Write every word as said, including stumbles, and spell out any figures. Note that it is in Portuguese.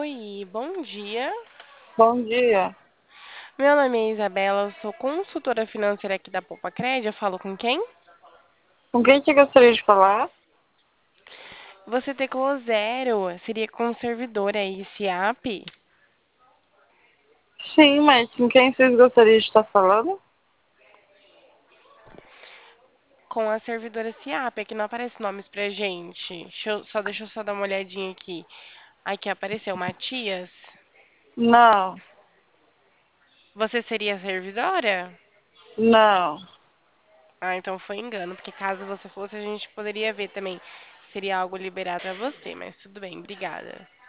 Oi, bom dia. Bom dia. Meu nome é Isabela, eu sou consultora financeira aqui da Poupa Crédito. Eu falo com quem? Com quem você gostaria de falar? Você teclou zero, seria com o servidor aí, SIAP? Sim, mas com quem vocês gostariam de estar falando? Com a servidora SIAP, aqui não aparece nomes pra gente. Deixa eu- só deixa eu só dar uma olhadinha aqui. Aqui apareceu Matias. Não, Você seria a servidora? não. Ah, então foi engano, porque caso você fosse, a gente poderia ver também. Seria algo liberado pra você, mas tudo bem, obrigada.